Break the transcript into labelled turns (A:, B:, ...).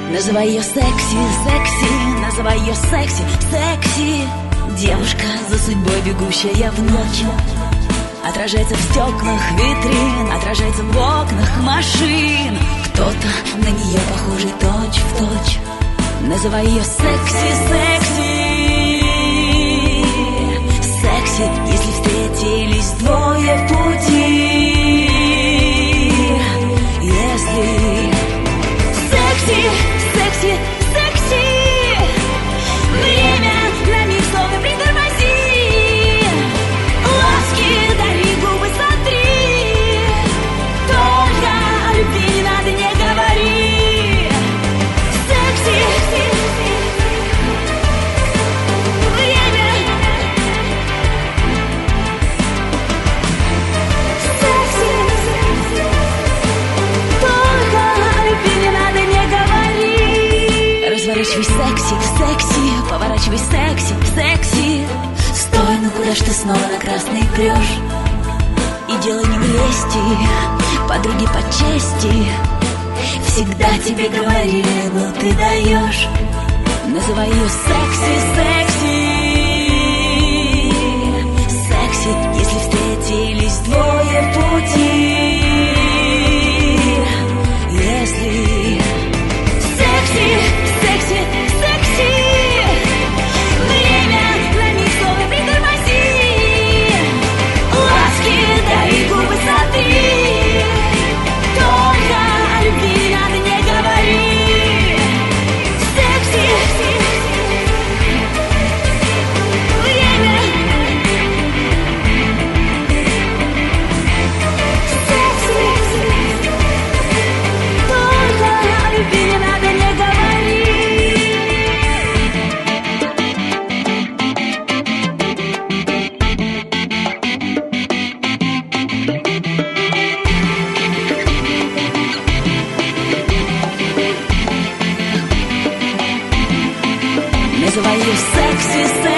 A: Называй ее секси, секси, называй ее секси, секси. Девушка за судьбой, бегущая в ночь, отражается в стеклах витрин, отражается в окнах машин. Кто-то на нее похожий точь в точь. Называй ее секси, секси, секси, если встретились двое в пути. Если секси, секси, секси, время на миг словно притормози. Ласки дари, губы сотри, только о любви не надо, не говори. Секси, время. Секси, только о любви не надо, не говори. Разворачивай секси, секси, поворачивай секси, секси. Стой, ну куда ж ты снова на красный прешь? И дело не в лести, подруги по чести всегда тебе говорили, ну ты даешь. Называй ее секси, секси, секси, если встретились двое в пути. Если секси, секси, секси, время на миг словно притормози. Ласки дари, губы сотри, только о любви не надо, не говори. Секси, время. Секси, только о любви не надо, не говори. Называй ее секси, секси.